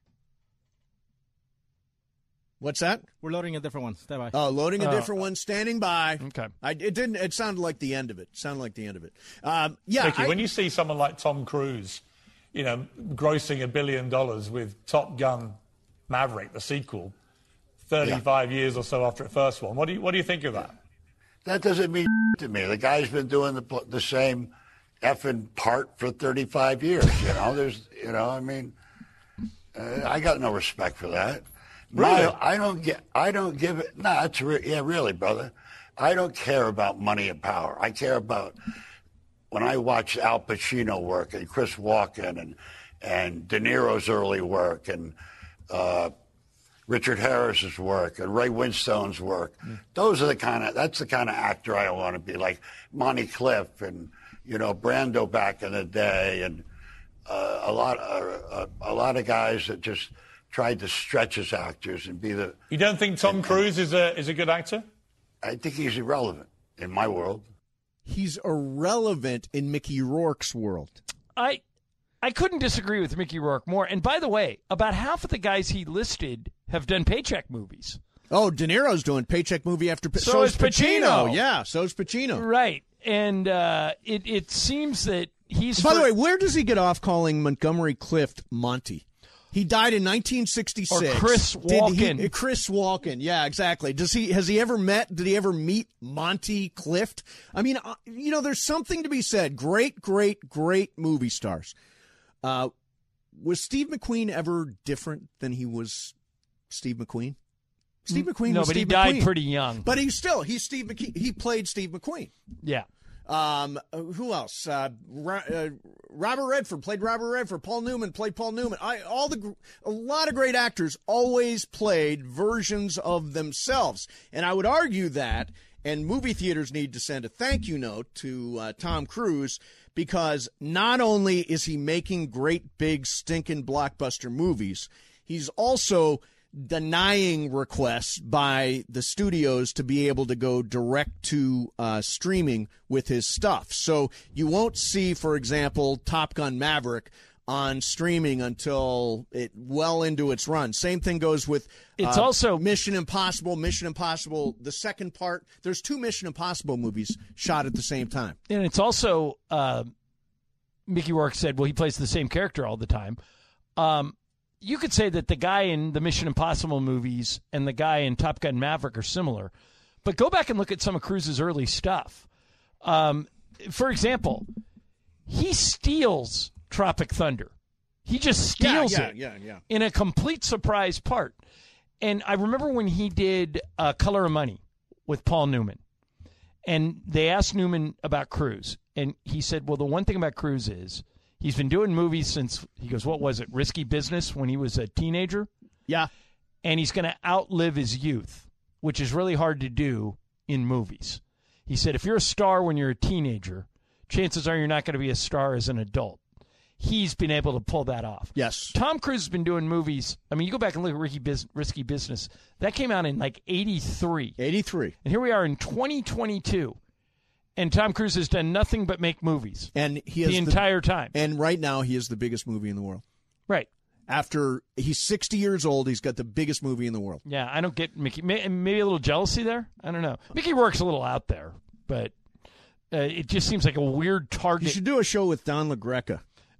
What's that? We're loading a different one. Stay by. Oh, loading a Uh, different one. Standing by. Okay. I, it didn't. It sounded like the end of it. Sounded like the end of it. Um, yeah. Vicky, I, when you see someone like Tom Cruise, you know, grossing a billion dollars with Top Gun Maverick, the sequel, thirty-five yeah. years or so after the first one, what do you what do you think of that? That doesn't mean to me. The guy's been doing the the same effing part for thirty-five years. You know, there's, you know, I mean, uh, I got no respect for that. Really? My, I don't get. I don't give it. No, nah, it's re- yeah, really, brother. I don't care about money and power. I care about when I watch Al Pacino work and Chris Walken and and De Niro's early work and uh, Richard Harris's work and Ray Winstone's work. Mm. Those are the kind of. That's the kind of actor I want to be, like Monty Clift and you know Brando back in the day, and uh, a lot uh, a, a lot of guys that just tried to stretch as actors and be the. You don't think Tom and, Cruise is a is a good actor? I think he's irrelevant in my world. He's irrelevant in Mickey Rourke's world. I I couldn't disagree with Mickey Rourke more. And by the way, about half of the guys he listed have done paycheck movies. Oh, De Niro's doing paycheck movie after. So, so is Pacino. Pacino. Yeah, so is Pacino. Right, and uh, it it seems that he's. By for- the way, where does he get off calling Montgomery Clift Monty? He died in nineteen sixty-six. Or Chris Walken. He, Chris Walken, yeah, exactly. Does he has he ever met? Did he ever meet Monty Clift? I mean, uh, you know, there's something to be said. Great, great, great movie stars. Uh, was Steve McQueen ever different than he was Steve McQueen? Steve McQueen. No, was but Steve he died McQueen. pretty young. But he's still he's Steve McQueen. He played Steve McQueen. Yeah. Um, who else? Uh, Ro- uh, Robert Redford played Robert Redford. Paul Newman played Paul Newman. I, all the a lot of great actors always played versions of themselves, and I would argue that. And movie theaters need to send a thank you note to uh, Tom Cruise, because not only is he making great big stinking blockbuster movies, he's also denying requests by the studios to be able to go direct to uh, streaming with his stuff. So you won't see, for example, Top Gun Maverick on streaming until it well into its run. Same thing goes with uh, it's also Mission Impossible, Mission Impossible, the second part. There's two Mission Impossible movies shot at the same time. And it's also, uh, Mickey Rourke said, well, he plays the same character all the time. Um, You could say that the guy in the Mission Impossible movies and the guy in Top Gun Maverick are similar, but go back and look at some of Cruise's early stuff. Um, for example, he steals Tropic Thunder. He just steals yeah, yeah, it yeah, yeah. in a complete surprise part. And I remember when he did uh, Color of Money with Paul Newman, and they asked Newman about Cruise, and he said, well, the one thing about Cruise is he's been doing movies since, he goes, what was it, Risky Business, when he was a teenager? Yeah. And he's going to outlive his youth, which is really hard to do in movies. He said, if you're a star when you're a teenager, chances are you're not going to be a star as an adult. He's been able to pull that off. Yes. Tom Cruise has been doing movies. I mean, you go back and look at Ricky Bis- Risky Business. That came out in like eighty-three. eighty-three. And here we are in twenty twenty-two. And Tom Cruise has done nothing but make movies. And he has the entire time. And right now, he is the biggest movie in the world. Right. After he's sixty years old, he's got the biggest movie in the world. Yeah, I don't get Mickey. May- Maybe a little jealousy there. I don't know. Mickey Rourke's a little out there, but uh, it just seems like a weird target. You should do a show with Don LaGreca.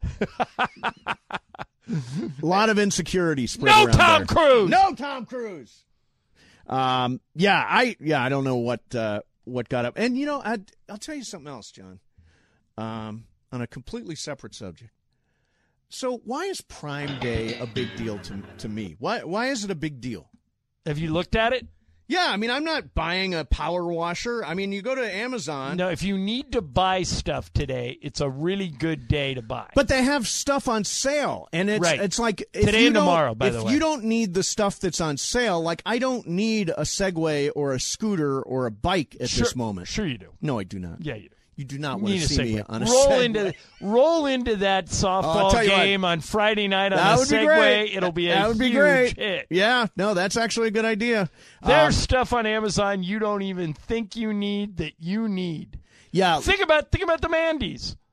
A lot of insecurity spread no around Tom there. Cruise. No Tom Cruise. Um. Yeah. I. Yeah. I don't know what. Uh, what got up. And you know, I. I'll tell you something else, John. Um. On a completely separate subject. So why is Prime Day a big deal to to me? Why. Why is it a big deal? Have you looked at it? Yeah, I mean, I'm not buying a power washer. I mean, you go to Amazon. No, if you need to buy stuff today, it's a really good day to buy. But they have stuff on sale, and it's right. it's like if today you and don't- tomorrow. By if the way, you don't need the stuff that's on sale, like I don't need a Segway or a scooter or a bike at Sure- this moment. Sure, you do. No, I do not. Yeah, you do. You do not You want need to a see me Segway. on a roll Segway. into roll into that Oh, I'll softball tell you what. game on Friday night on That a would be Segway. great. It'll be a that would be huge great. hit. Yeah, no, that's actually a good idea. There's Um, stuff on Amazon you don't even think you need that you need. Yeah. Think about think about the Mandy's.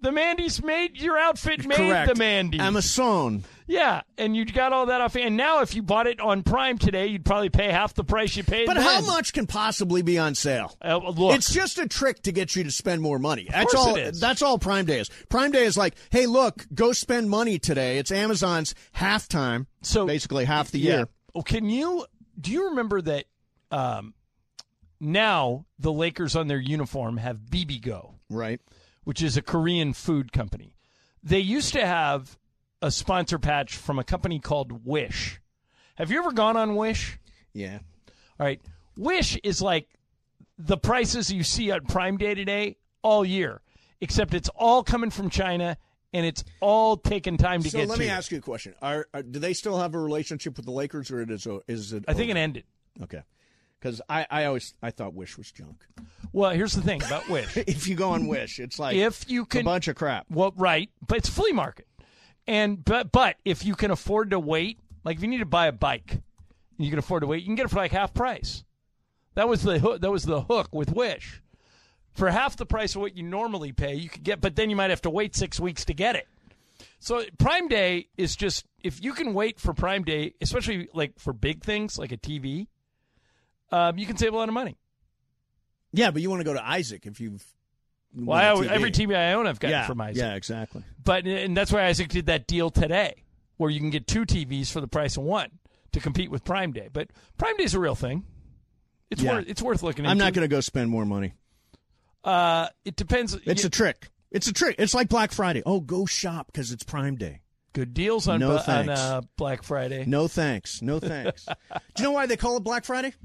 The Mandy's made your outfit made Correct. the Mandy. Amazon. Yeah, and you got all that off. And now if you bought it on Prime today, you'd probably pay half the price you paid But then. how much can possibly be on sale? Uh, look. It's just a trick to get you to spend more money. That's course all. it is. That's all Prime Day is. Prime Day is like, hey, look, go spend money today. It's Amazon's halftime, so basically half the yeah. year. Oh, can you do you remember that um, now the Lakers on their uniform have B B Go, right? Which is a Korean food company. They used to have a sponsor patch from a company called Wish. Have you ever gone on Wish? Yeah. All right. Wish is like the prices you see on Prime Day today all year, except it's all coming from China and it's all taking time to So get let to. me ask you a question: Are, are do they still have a relationship with the Lakers, or it is is it? I think over? it ended. Okay, because I, I always I thought Wish was junk. Well, here's the thing about Wish. If you go on Wish, it's like if you can, a bunch of crap. Well, right, but it's a flea market, and but but if you can afford to wait, like if you need to buy a bike, you can afford to wait. You can get it for like half price. That was the hook. That was the hook with Wish. For half the price of what you normally pay, you could get, but then you might have to wait six weeks to get it. So Prime Day is just, if you can wait for Prime Day, especially like for big things like a T V, um, you can save a lot of money. Yeah, but you want to go to Isaac if you've. Well, I, T V. every T V I own, I've gotten yeah, from Isaac. Yeah, exactly. But and that's why Isaac did that deal today, where you can get two T Vs for the price of one to compete with Prime Day. But Prime Day is a real thing. It's Yeah. worth it's worth looking into. I'm not going to go spend more money. Uh, it depends. It's You- a trick. It's a trick. It's like Black Friday. Oh, go shop because it's Prime Day. Good deals on, No bu- on thanks. uh, Black Friday. No thanks. No thanks. Do you know why they call it Black Friday?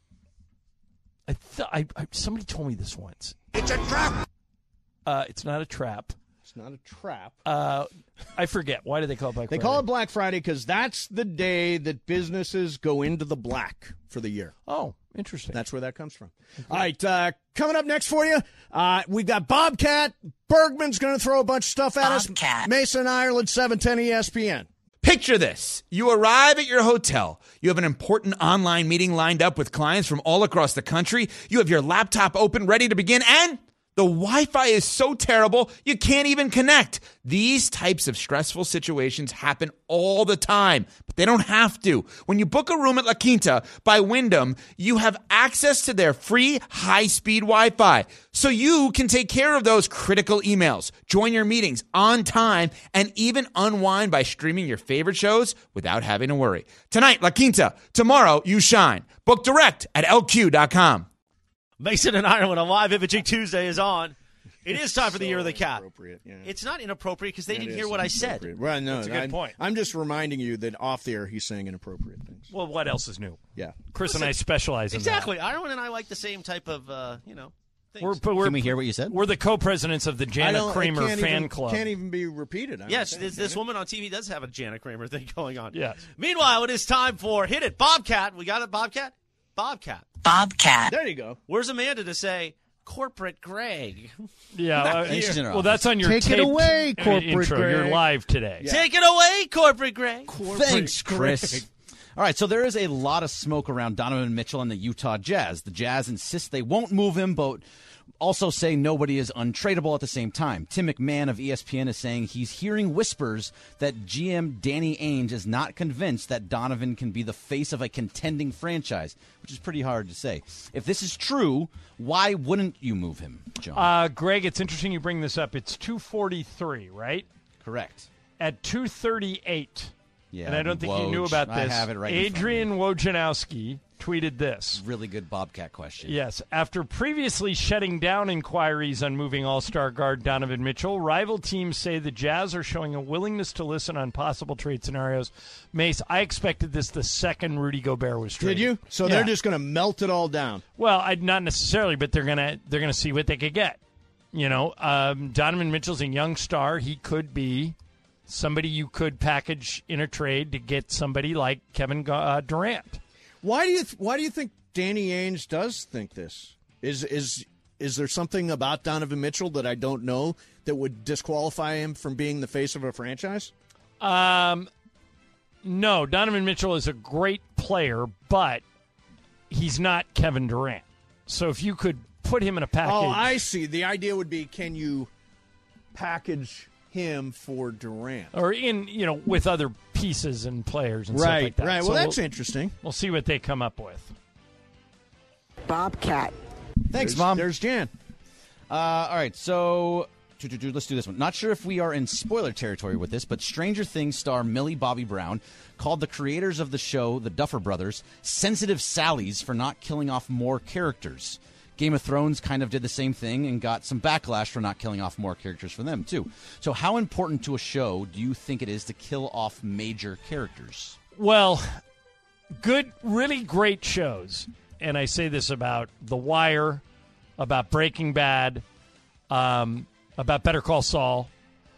I, th- I, I somebody told me this once. It's a trap. Uh, it's not a trap. It's not a trap. Uh, I forget. Why do they call it Black They Friday? call it Black Friday because that's the day that businesses go into the black for the year. Oh, interesting. That's where that comes from. All right, uh, coming up next for you, uh, we got Bobcat. Bergman's going to throw a bunch of stuff at Bobcat. us. Mason, Ireland, seven ten E S P N. Picture this. You arrive at your hotel. You have an important online meeting lined up with clients from all across the country. You have your laptop open, ready to begin, and the Wi-Fi is so terrible, you can't even connect. These types of stressful situations happen all the time, but they don't have to. When you book a room at La Quinta by Wyndham, you have access to their free high-speed Wi-Fi, so you can take care of those critical emails, join your meetings on time, and even unwind by streaming your favorite shows without having to worry. Tonight, La Quinta. Tomorrow, you shine. Book direct at L Q dot com. Mason and Ireland on Live Imaging Tuesday is on. It is time for the So Year of the Cat. inappropriate, yeah. It's not inappropriate because they That didn't is hear what I said. inappropriate. Well, no, That's a good I'm, point. I'm just reminding you that off the air he's saying inappropriate things. Well, what else is new? Yeah. Chris and I specialize in Exactly. Ireland and I like the same type of, uh, you know, that. things. We're, but we're, Can we hear what you said? We're the co-presidents of the I Jana don't- it Kramer can't fan even, club. Can't even be repeated. I Yes, don't this, think, this can it? woman on T V does have a Janet Kramer thing going on. Yes. Meanwhile, it is time for Hit It, Bobcat. We got it, Bobcat? Bobcat. Bobcat. There you go. Where's Amanda to say, Corporate Greg? Yeah, Not uh, here. She's in her well, office. that's on your Take it taped, away, uh, Corporate intro. Greg. You're live today. Take it away, Corporate Greg. Thanks, Chris. All right, so there is a lot of smoke around Donovan Mitchell and the Utah Jazz. The Jazz insist they won't move him, but also say nobody is untradeable at the same time. Tim McMahon of E S P N is saying he's hearing whispers that G M Danny Ainge is not convinced that Donovan can be the face of a contending franchise, which is pretty hard to say. If this is true, why wouldn't you move him, John? Uh, Greg, it's interesting you bring this up. It's two forty-three, right? Correct. At two thirty-eight, Yeah, and I don't think you Woj. knew about I this, have it right in front of Adrian Wojnarowski tweeted this. Really good Bobcat question. Yes. After previously shutting down inquiries on moving All-Star guard Donovan Mitchell, rival teams say the Jazz are showing a willingness to listen on possible trade scenarios. Mace, I expected this the second Rudy Gobert was traded. Did you? So Yeah. they're just going to melt it all down. Well, I, not necessarily, but they're gonna they're gonna see what they could get. You know, um, Donovan Mitchell's a young star. He could be somebody you could package in a trade to get somebody like Kevin uh, Durant. Why do you th- Why do you think Danny Ainge does think this? Is is is there something about Donovan Mitchell that I don't know that would disqualify him from being the face of a franchise? Um, no, Donovan Mitchell is a great player, but he's not Kevin Durant. So if you could put him in a package, Oh, I see. The idea would be, can you package him for Durant. Or in, you know, with other pieces and players and Right, stuff like that. right. So Well, that's we'll, interesting. We'll see what they come up with. Bobcat. Thanks, There's- Mom. There's Jan. Uh, all right, so do, do, do, let's do this one. Not sure if we are in spoiler territory with this, but Stranger Things star Millie Bobby Brown called the creators of the show, the Duffer Brothers, sensitive Sallies for not killing off more characters. Game of Thrones kind of did the same thing and got some backlash for not killing off more characters for them, too. So how important to a show do you think it is to kill off major characters? Well, good, really great shows. And I say this about The Wire, about Breaking Bad, um, about Better Call Saul.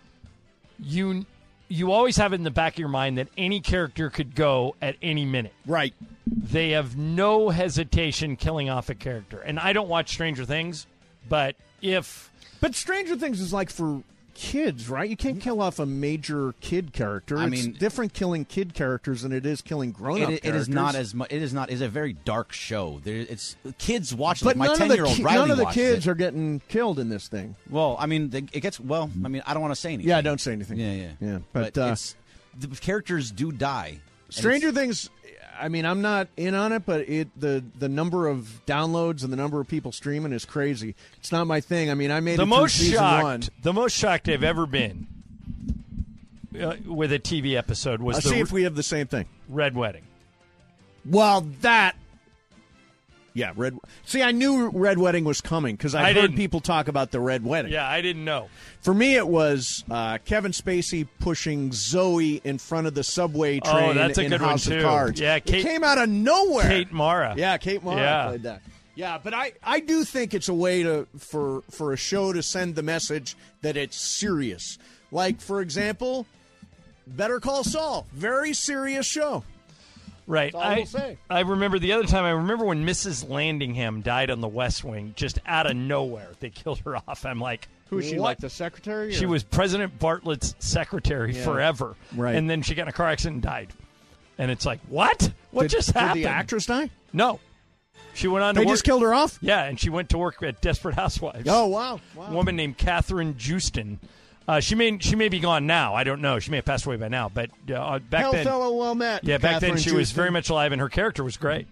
You you always have it in the back of your mind that any character could go at any minute. Right. They have no hesitation killing off a character. And I don't watch Stranger Things, but if... But Stranger Things is like for kids, right? You can't kill off a major kid character. I It's mean- different killing kid characters than it is killing grown-up It, characters. it is not as much. It is not. It's a very dark show. There, it's kids watch. But Like my none of the ten-year-old ki- Riley none of the watched kids it. are getting killed in this thing. Well, I mean, they, it gets. Well, I mean, I don't want to say anything. Yeah, don't say anything. Yeah, yeah, Yeah, But, but, uh, it's the characters do die. And Stranger it's- Things, I mean, I'm not in on it, but it the the number of downloads and the number of people streaming is crazy. It's not my thing. I mean, I made the it most through season shocked, one. The most shocked I've ever been uh, with a T V episode was Let's the see if we have the same thing. Red Wedding. Well, that. Yeah, Red. See, I knew Red Wedding was coming because I, I heard didn't. people talk about the Red Wedding. Yeah, I didn't know. For me, it was uh, Kevin Spacey pushing Zoe in front of the subway train Oh, that's a in good House one, of too. Cards. Yeah, it Kate- came out of nowhere. Kate Mara. Yeah, Kate Mara Yeah. played that. Yeah, but I, I do think it's a way to for for a show to send the message that it's serious. Like, for example, Better Call Saul. Very serious show. Right. That's all I, we'll say. I remember the other time, I remember when Missus Landingham died on the West Wing, just out of nowhere. They killed her off. I'm like, Who is she, what? like the secretary? She or- was President Bartlett's secretary Yeah. forever. Right. And then she got in a car accident and died. And it's like, what? What Did- just did the happened? actress die? No. She went on They to work. just killed her off? Yeah, and she went to work at Desperate Housewives. Oh, wow. wow. A woman named Catherine Justin. Uh, she may she may be gone now. I don't know. She may have passed away by now. But uh, back Hell then, fellow well met. yeah, back then Catherine she was Justin. very much alive, and her character was great.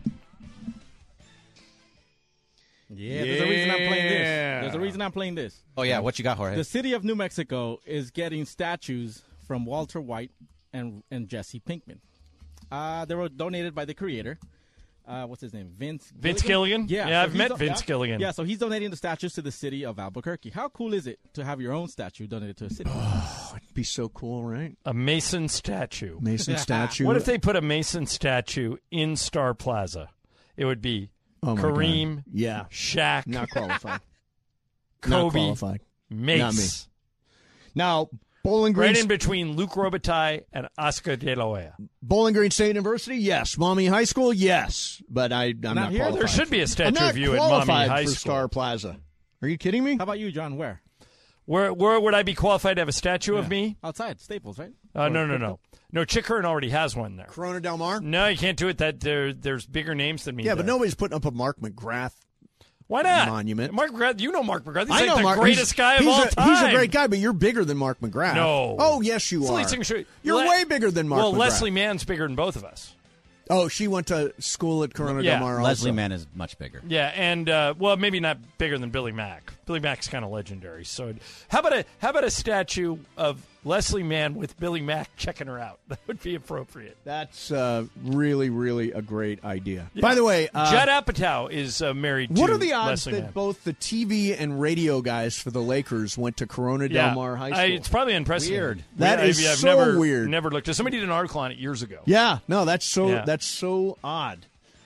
Yeah, there's a reason I'm playing this. Yeah. There's a reason I'm playing this. Oh yeah, what you got, Jorge? The city of New Mexico is getting statues from Walter White and and Jesse Pinkman. Uh, they were donated by the creator. Uh, what's his name? Vince. Vince Gilligan? Yeah, Yeah, I've he's met do- Vince yeah. Gilligan. Yeah, so he's donating the statues to the city of Albuquerque. How cool is it to have your own statue donated to a city? It'd be so cool, right? A Mason statue. Mason statue. What if they put a Mason statue in Star Plaza? It would be Oh, my Kareem, God. Yeah. Shaq, Not qualified. Kobe, Not qualified. Mace. Not me. Now, Bowling Green, Right in between Luke Robitaille and Oscar De La Hoya. Bowling Green State University, yes. Mommy High School, yes. But I, I'm not, here? qualified. There should be a I'm statue not of you at Mommy qualified High for School. Star Plaza. Are you kidding me? How about you, John? Where? Where where would I be qualified to have a statue of me? Outside, Staples, right? Uh, Or no, no, Crypto? no. No, Chick Hearn already has one there. Corona Del Mar? No, you can't do it. That there, There's bigger names than me Yeah, but there. nobody's putting up a Mark McGrath Why not? monument. Mark McGrath, you know Mark McGrath. He's I like know the Mark. greatest he's, guy of he's all a, time. He's a great guy, but you're bigger than Mark McGrath. No. Oh, yes, you It's are. Lee Sing Shui. You're Le- way bigger than Mark Well, McGrath. Leslie Mann's bigger than both of us. Oh, she went to school at Corona Yeah. Del Mar also. Leslie Mann is much bigger. Yeah, and uh, well, maybe not bigger than Billy Mack. Billy Mack's kind of legendary. So, how about a how about a statue of Leslie Mann with Billy Mack checking her out? That would be appropriate. That's uh, really, really a great idea. Yeah. By the way, uh, Judd Apatow is uh, married what to are the odds Leslie that Mann. both the T V and radio guys for the Lakers went to Corona Yeah. Del Mar High School? I, it's probably unprecedented. Weird. That Weird. is I've so never, weird. Never looked at. Somebody did an article on it years ago. Yeah, no, that's so Yeah. that's so odd.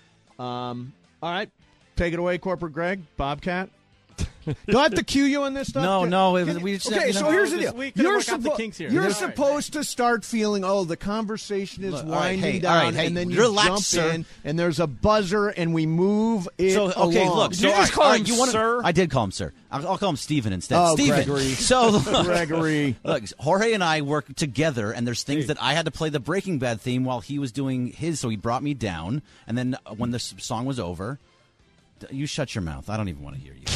Um, all right, take it away, Corporate Greg, Bobcat. Do I have to cue you on this stuff? No, Can- no, it can- was- we just- okay, you so know, here's the this deal. week couldn't You're, work out the suppo- kinks here. you're That's all right. supposed to start feeling, oh, the conversation is Look, all right, winding hey, all down, right, hey, and then you relax, jump sir. in, and there's a buzzer, and we move it So okay, along. look. Did So, you all just right, call all him right, you wanna- sir? I did call him sir. I'll, I'll call him Steven instead. Oh, Steven. Gregory. So look, Gregory. Look, Jorge and I work together, and there's things that I had to play the Breaking Bad theme while he was doing his. So he brought me down, and then when the s- song was over, You shut your mouth. I don't even want to hear you.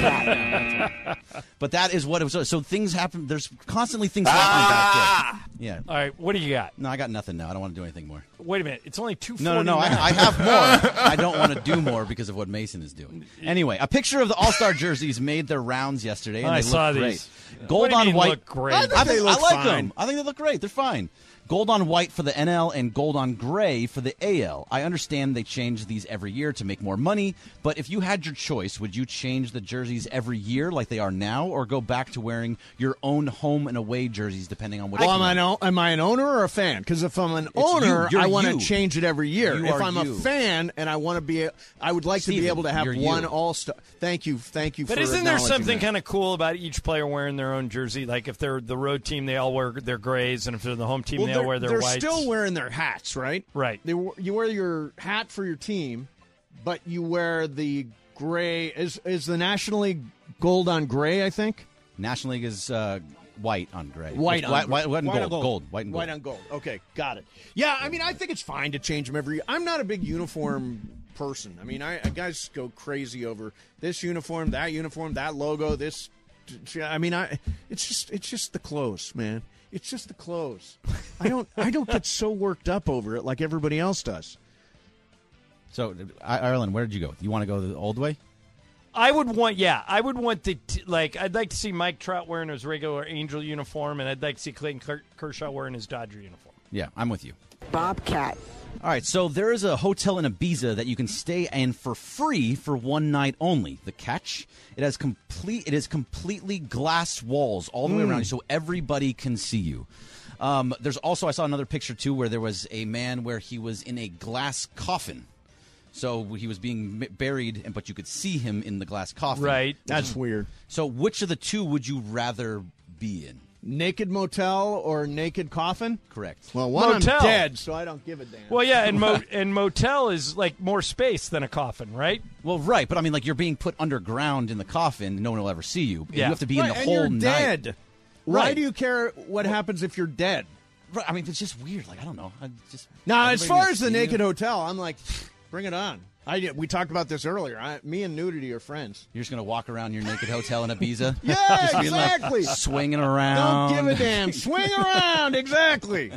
But that is what it was. So things happen. There's constantly things happening back there. Yeah. All right, what do you got? No, I got nothing now. I don't want to do anything more. Wait a minute. It's only two No, forty-nine. no, no. I, I have more. I don't want to do more because of what Mason is doing. Anyway, a picture of the All-Star jerseys made their rounds yesterday, and I they saw look great. these. Gold What do you on mean white. look great? I, I think think, they look I like fine. them. I think they look great. They're fine. Gold on white for the N L and gold on gray for the A L. I understand they change these every year to make more money, but if you had your choice, would you change the jerseys every year like they are now, or go back to wearing your own home and away jerseys depending on what Well, team? am I, an, am I an owner or a fan? Because if I'm an you. owner, You're I want to you. change it every year. You if are I'm you. a fan and I want to be, I would like to Steven, be able to have you're one you. All-Star. Thank you, thank you. But for isn't there acknowledging something that. kind of cool about each player wearing their own jersey? Like if they're the road team, they all wear their grays, and if they're the home team, Well, they all they're, wear their they're whites. still wearing their hats, right? Right. They, you wear your hat for your team, but you wear the gray. Is is the National League gold on gray? I think National League is uh, white on gray. white It's on white, white, white and white gold. on gold. White and gold. White on gold. Okay, got it. Yeah, I mean, I think it's fine to change them every year. I'm not a big uniform person. I mean, I, I guys go crazy over this uniform, that uniform, that logo, this. I mean, I it's just it's just the clothes, man. It's just the clothes. I don't I don't get so worked up over it like everybody else does. So, I- Ireland, where did you go? You want to go the old way? I would want, yeah, I would want the t- like. I'd like to see Mike Trout wearing his regular Angel uniform, and I'd like to see Clayton Ker- Kershaw wearing his Dodger uniform. Yeah, I'm with you. Bobcat. All right, so there is a hotel in Ibiza that you can stay in for free for one night only. The catch, it has complete it is completely glass walls all the way Mm. around you, so everybody can see you. Um, there's also, I saw another picture too where there was a man where he was in a glass coffin. So he was being m- buried, and but you could see him in the glass coffin. Right. That's weird. So which of the two would you rather be in? Naked motel or naked coffin? Correct. Well, one Motel. I'm dead, so I don't give a damn. Well, yeah, and mo- and motel is like more space than a coffin, right? Well, right, but I mean, like you're being put underground in the coffin, no one will ever see you. And Yeah. You have to be Right, in the and whole you're night. dead. Why Right. do you care what happens if you're dead? Right, I mean, it's just weird. Like I don't know. I just Now, as everybody far gonna as the see you? naked hotel, I'm like, bring it on. I did- we talked about this earlier. I, me and nudity are friends. You're just gonna walk around your naked hotel in Ibiza. Yeah, Just being, like, exactly. swinging around. Don't give a damn. Swing around, exactly.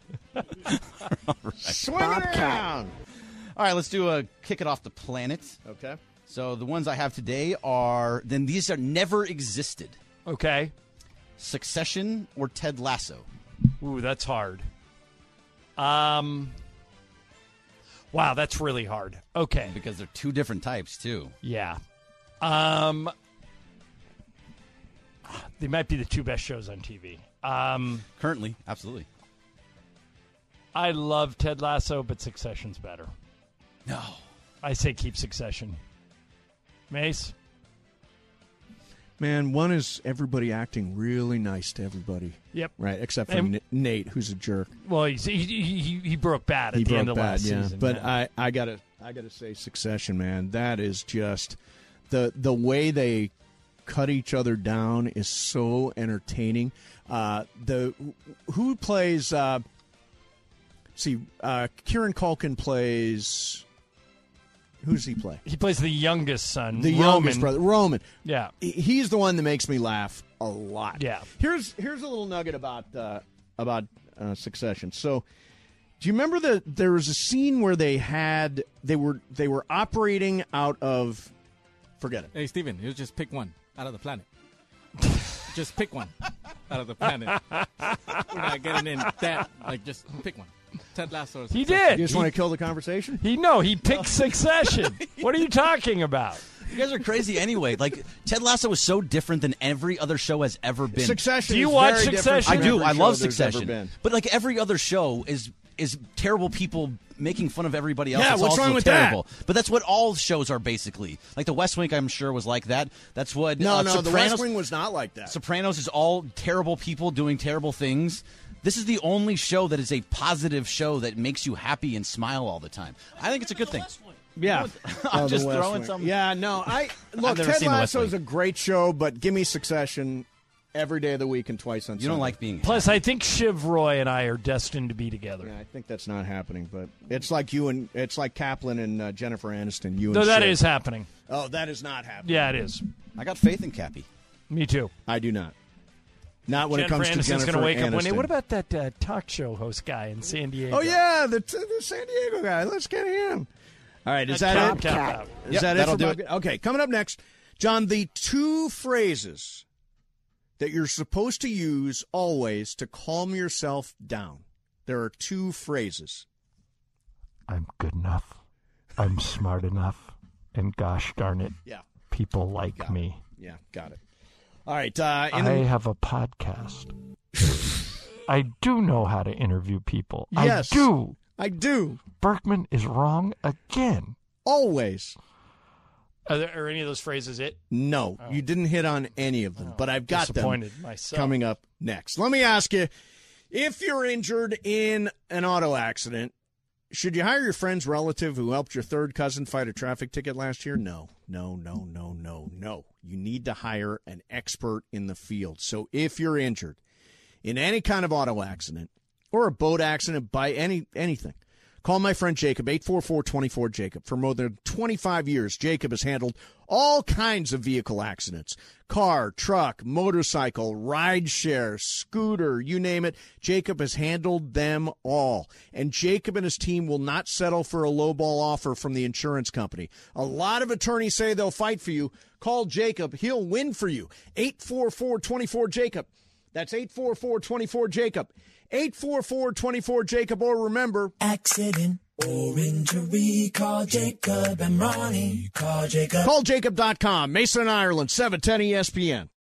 right. Swing it around. All right, let's do a kick it off the planet. Okay. So the ones I have today are then these are never existed. Okay. Succession or Ted Lasso. Ooh, that's hard. Um. Wow, that's really hard. Okay. Because they're two different types too. Yeah. Um. They might be the two best shows on T V. Um, Currently, absolutely. I love Ted Lasso, but Succession's better. No. I say keep Succession. Mace? Man, one is everybody acting really nice to everybody. Yep. Right, except for And- N- Nate, who's a jerk. Well, he's, he, he he broke bad at he the broke end of bad, last yeah. season. But yeah. I, I gotta I gotta say Succession, man. That is just the the way they cut each other down is so entertaining. Uh, the who plays uh, see uh, Kieran Culkin plays who does he play? He plays the youngest son, The Roman. youngest brother, Roman. Yeah. He- he's the one that makes me laugh a lot. Yeah. Here's here's a little nugget about uh, about uh, Succession. So, do you remember that there was a scene where they had they were they were operating out of forget it. Hey, Steven, you just pick one out of the planet. Just pick one out of the planet. We're not getting in that. Like, just pick one. Ted Lasso. He did. You just He- want to kill the conversation? He no, he picked Succession. What are you talking about? You guys are crazy anyway. Like Ted Lasso is so different than every other show has ever been. Succession. Do you is watch very different Succession? I from do. every I show love there's ever Succession. been. But like every other show is is terrible people making fun of everybody else. Yeah, It's what's also wrong with that? terrible. But that's what all shows are basically. Like the West Wing, I'm sure was like that. That's what. No, uh, no, Sopranos, the West Wing was not like that. Sopranos is all terrible people doing terrible things. This is the only show that is a positive show that makes you happy and smile all the time. I think it's a good thing. Yeah, I'm Oh, the just West throwing Wing. something. Yeah, no, I look. never Ted seen the West Lasso Wing. is a great show, but give me Succession every day of the week and twice on You Sunday. don't like being Plus, I think Shiv Roy and I are destined to be together. Yeah, I think that's not happening, but it's like you and it's like Kaplan and uh, Jennifer Aniston. You and No, that Shiv. is happening. Oh, that is not happening. Yeah, it is. I got faith in Cappy. Me too. I do not. Not when Jennifer it comes Aniston's to Jennifer gonna wake Aniston. up one day. What about that uh, talk show host guy in San Diego? Oh yeah, the, the San Diego guy. Let's get him. All right, is That that cap, it? cap out. Is Yep, that it? that'll for do Bob? it. Okay, coming up next, John. The two phrases that you're supposed to use always to calm yourself down. There are two phrases. I'm good enough. I'm smart enough. And gosh darn it, Yeah. people like me. Yeah, got it. All right. Uh, in I the, have a podcast. I do know how to interview people. Yes. I do. I do. Berkman is wrong again. Always. Are, there, are any of those phrases it? No, Oh. you didn't hit on any of them, but I've got them disappointed myself. coming up next. Let me ask you, if you're injured in an auto accident, should you hire your friend's relative who helped your third cousin fight a traffic ticket last year? No, no, no, no, no, no. You need to hire an expert in the field. So if you're injured in any kind of auto accident or a boat accident by any anything, call my friend Jacob, eight four four, two four, Jacob. For more than twenty-five years, Jacob has handled all kinds of vehicle accidents. Car, truck, motorcycle, ride share, scooter, you name it. Jacob has handled them all. And Jacob and his team will not settle for a lowball offer from the insurance company. A lot of attorneys say they'll fight for you. Call Jacob. He'll win for you. eight four four, two four, Jacob. That's eight four four, two four, Jacob. eight four four, two four, Jacob. Or remember, accident or injury, call Jacob and Ronnie. Call Jacob. call jacob dot com. Mason, Ireland, seven ten E S P N.